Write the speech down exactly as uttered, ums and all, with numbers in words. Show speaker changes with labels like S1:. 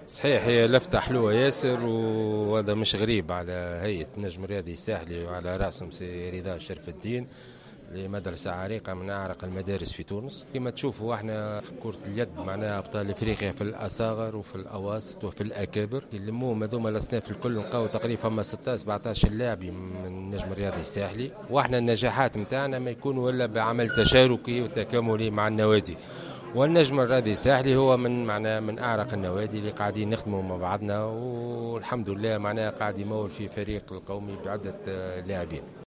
S1: صحيح، هي لفتة حلوة ياسر، وهذا مش غريب على هيئة النجم الرياضي الساحلي وعلى رأسهم سي رضا شرف الدين، لمدرسة عريقة من أعرق المدارس في تونس. كما تشوفوا احنا في كرة اليد معناها أبطال إفريقيا في الأصاغر وفي الأواسط وفي الأكابر، يلموهم هذوما الأصناف الكل، نلقاو تقريبا فما ستة عشر سبعة عشر لاعبي من النجم الرياضي الساحلي. واحنا النجاحات نتاعنا ما يكونوا إلا بعمل تشاركي وتكاملي مع النوادي، والنجم الرياضي الساحلي هو من معنا من اعرق النوادي اللي قاعدين نخدموا مع بعضنا، والحمد لله معناها قاعد يمول في فريق القومي بعده لاعبين.